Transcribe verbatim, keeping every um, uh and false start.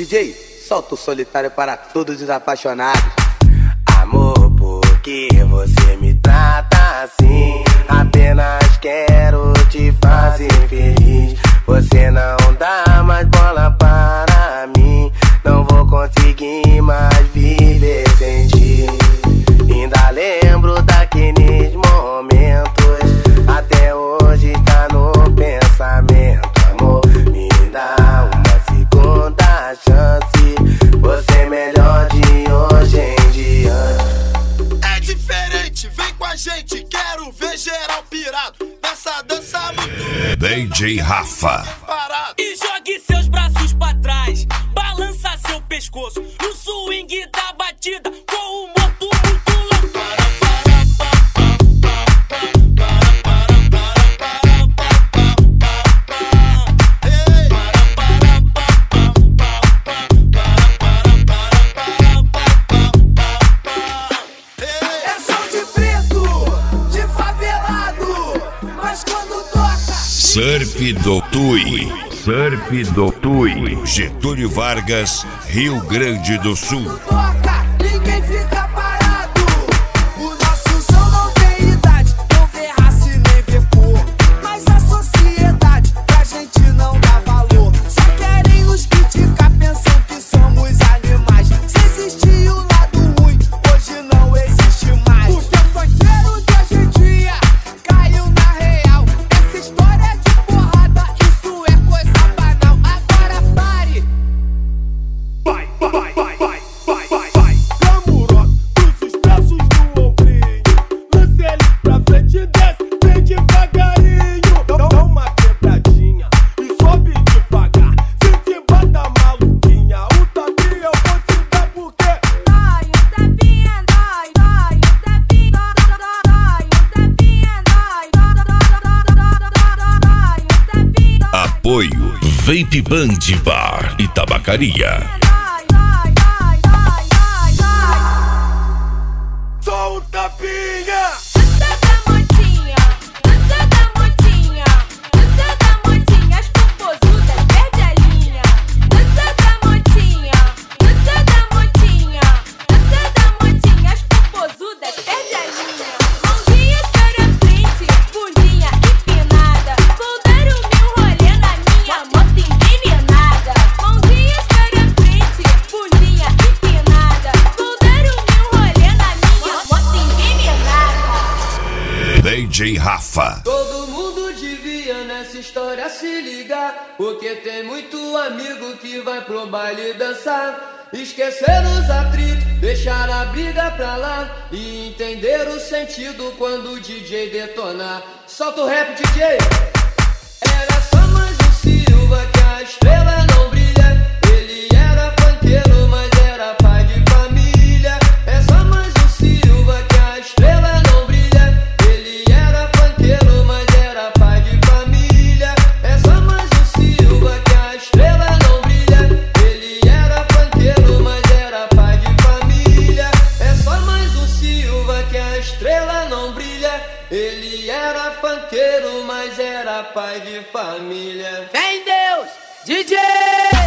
D J, solta o solitário para todos os apaixonados. Amor, por que você me trata assim? Apenas quero te fazer feliz. Você não dá mais bola para mim. Não vou conseguir mais viver sem ti. Ainda lembro daqueles momentos. Até hoje tá no pensamento. Amor, me dá uma segunda chance. Você é melhor de hoje em diante. É diferente, vem com a gente. Quero ver geral pirado nessa dança muito. D J Rafa. Parado. E jogue seus braços pra trás, balança seu pescoço no swing da batida, com o moto muito louco. É som de preto, de favelado, mas quando toca Surf do Tui. Surf do Tui. Getúlio Vargas, Rio Grande do Sul. toca, ninguém fica parado. O nosso som não tem idade, não vê raça e nem vê cor. Mas a sociedade pra gente não dá valor. Só querem nos criticar, pensam que somos animais. Se existir o lado ruim, hoje não existe mais. Porque o funkeiro de hoje em dia caiu na real. Essa história de porrada, isso é coisa banal. Agora pare. Vai, vai, vai, vai, vai, vai, vai. Camuró, cruza os braços no ombrinho. Lance ele pra frente e desce, vem devagarinho. Dá dá uma quebradinha e sobe devagar. Se te bata maluquinha, o tapinha eu vou te dar porque Dói o tapinha, dói, dói o tapinha, dói o tapinha, dói, dói o tapinha. Apoio Vape Band Bar e Tabacaria. Dói, dói, dói, dói, dói, dói. só o tapinha. Dança da motinha, dança da motinha, dança da motinha, as popozudas perde a linha. Dança da motinha, dança da motinha, dança da motinha, as popozudas perde a linha. Mãozinhas para frente, bundinha empinada, vou dar o meu rolê na minha moto envenenada. Mãozinhas para frente, bundinha empinada, vou dar o meu rolê na minha moto envenenada. D J Rafa. Todo mundo devia nessa história se ligar, porque tem muito amigo que vai pro baile dançar. Esquecer os atritos, deixar a briga pra lá e entender o sentido quando o D J detonar. Solta o rap, D J. Era só mais um Silva que a estrela não brilha. Ele era funkeiro, mas era pai de família. É só mais um Silva que a estrela não brilha. Ele era funkeiro, mas era pai de família. É só mais um Silva que a estrela não brilha. Ele era funkeiro, mas era pai de família. É só mais um Silva que a estrela não brilha. Ele era funkeiro, mas era pai de família. Vem Deus, D J!